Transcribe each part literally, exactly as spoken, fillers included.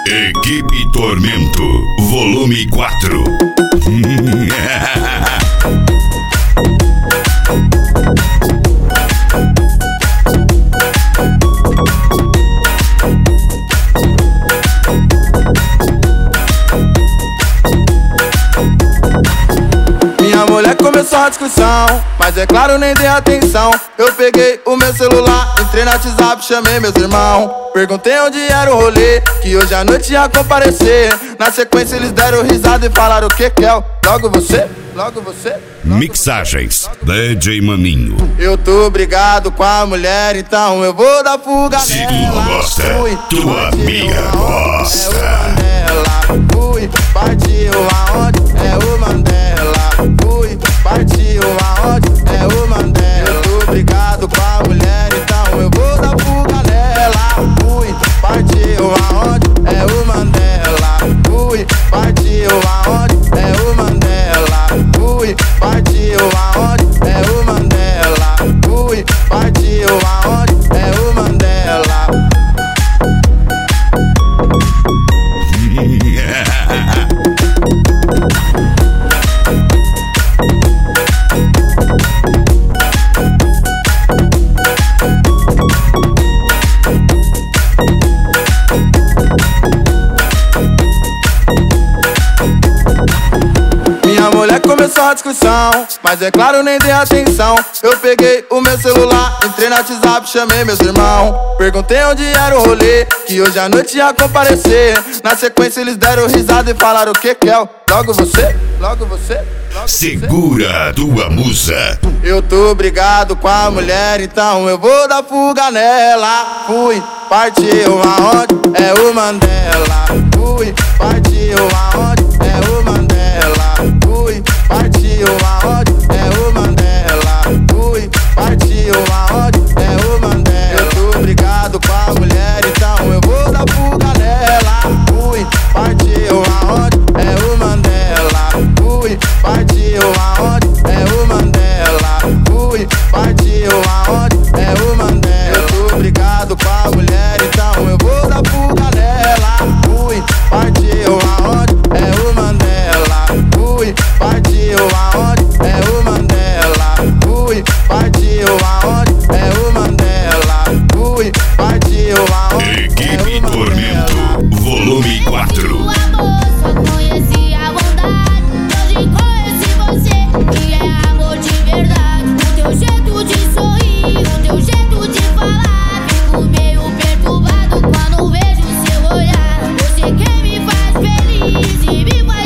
Equipe Tormento, volume quatro. Minha mulher começou a discussão, mas é claro, nem dei atenção. Eu peguei o meu celular, entrei no WhatsApp, chamei meus irmãos. Perguntei onde era o rolê, que hoje à noite ia comparecer. Na sequência eles deram risada e falaram: o que que é? Logo você, logo você, logo Mixagens, D J Maninho. Eu tô brigado com a mulher, então eu vou dar fuga Se nela. tu não gosta, Fui, tua amiga gosta. É o Mandela, fui, partiu aonde? É o Mandela, fui, partiu aonde? É o Mandela. Eu tô brigado com a mulher, então eu vou dar fuga nela. Fui, partiu aonde? É o Mandela, fui, partiu aonde? É o Mandela, fui, partiu aonde? É o Mandela, fui, partiu aonde? É o Mandela. Minha mulher começou a discussão, mas é claro, nem dei atenção. Eu peguei o meu celular, entrei no WhatsApp, chamei meus irmãos. Perguntei onde era o rolê, que hoje à noite ia comparecer. Na sequência eles deram risada e falaram: o que que é? Logo você, logo você, logo Segura a tua musa. eu tô brigado com a mulher, então eu vou dar fuga nela. Fui, partiu aonde? É o Mandela. Fui, partiu aonde? É o Mandela. Fui, partiu aonde? É o Mandela. Fui, partiu aonde? É o Mandela. Eu tô brigado com a mulher, então eu vou dar fuga nela. Fui, partiu aonde? É o Mandela. Fui, partiu aonde? É o Mandela. Fui, partiu aonde? É o Mandela. Eu tô brigado com a mulher, então eu vou dar fuga nela. Fui, partiu aonde? É o Mandela. Fui, partiu aonde? É o Mandela. Fui, partiu aonde? É o Mandela. Fui, partiu aonde? Equipe Tormento, volume quatro. O amor, só conheci a bondade. Hoje conheci você, que é amor de verdade. O teu jeito de sorrir, o teu jeito de falar. Fico meio perturbado quando vejo seu olhar. Você quem me faz feliz e me faz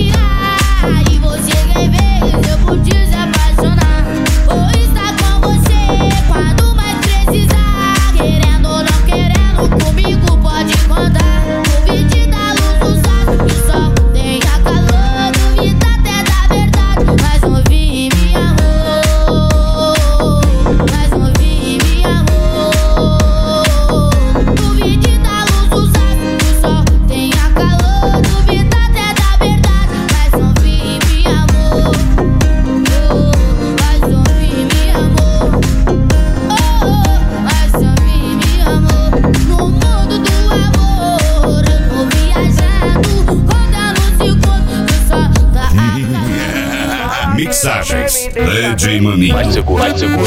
delirar. E você quem fez eu pude se apaixonar. Vou estar com você quando mais precisar. Querendo ou não querendo, comigo pode contar. O vídeo da luz do sol, que só tem a calor. Duvida até da verdade, mas ouvi me amor. Mas ouvi me amor. O vídeo da luz do sol, que só tem a calor. Duvida até da verdade, mas ouvi me amor. Mas ouvi me amor. Mas ouvi me amor. No mundo do amor, eu tô viajando, contando segundos só da atrás. Mixagens, D J Maninho. Vai segura, vai segura.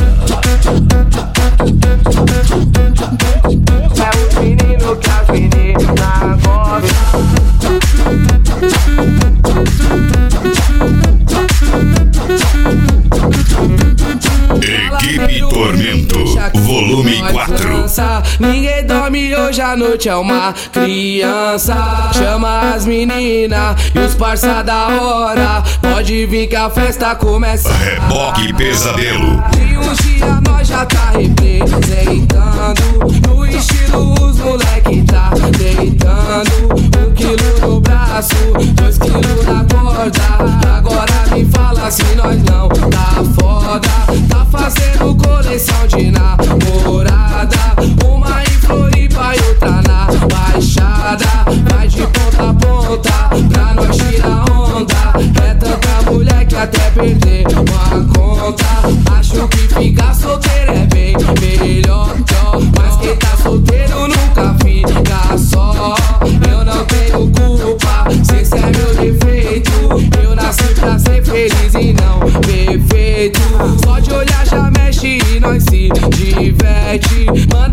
É o menino que a menina gosta. Equipe Tormento, volume quatro. Ninguém dorme hoje à noite, é uma criança. Chama as meninas e os parça da hora. Pode vir que a festa começa. Reboque Pesadelo. E um dia nós já tá representando. No estilo os moleque tá deitando. Um quilo no braço, dois quilos na corda. Agora me fala se nós não tá foda. Tá fazendo coleção de namorada. Uma em Floripa e outra na Baixada. Vai de ponta a ponta pra nós tirar onda. É tanta mulher que até perder uma conta. Acho que ficar solteiro é bem melhor.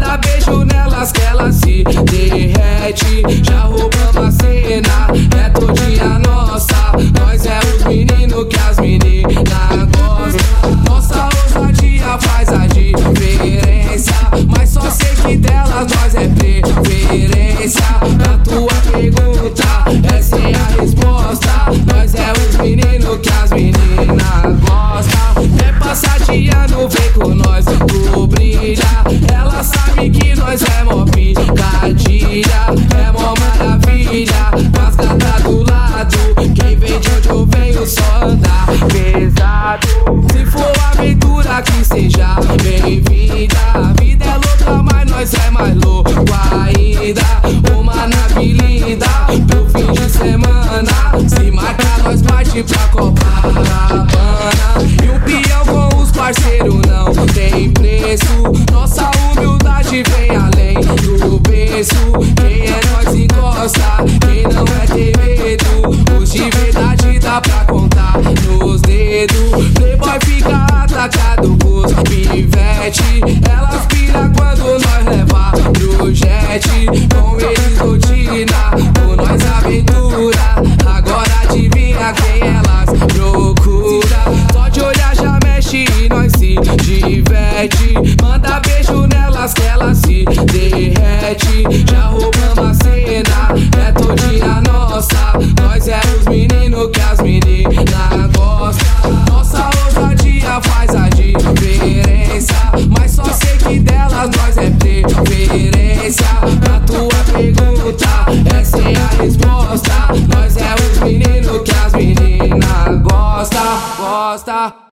Manda beijo nelas que elas se derrete. Já roubamos a cena, é todinha nossa. Nós é os meninos que as meninas gostam. Nossa ousadia faz a diferença, mas só sei que delas nós é preferência. Na tua pergunta, essa é a resposta. Nós é os meninos que as meninas gostam. É passageando, vem com nós, tu brilha. Ela sabe que nós é mó picadilha, é mó maravilha. Mas gata do lado, quem vem de onde eu venho só anda pesado. Se for aventura que seja bem-vinda. A vida é louca, mas nós é mais louco ainda. Uma nave linda pro fim de semana. Se marcar nós parte pra Copacabana. E o peão com os parceiros não tem preço. Nossa humildade vem além do berço. Quem é nós encosta, quem não é tem medo. Os de verdade dá pra contar nos dedos. Playboy fica atacado com os pivete. Elas pira quando nós leva pro jet. Com eles rotina, com nós aventura. Agora adivinha quem elas procura. Só de olhar já mexe e nós se diverte. Manda beijo nelas que elas se derrete. Já roubamos a cena, é todinha nossa. Nós é os meninos que as meninas gostam. Nossa ousadia faz a diferença, mas só sei que delas nós é preferência. Na tua pergunta, essa é a resposta. Nós é os meninos que as meninas gostam, gosta.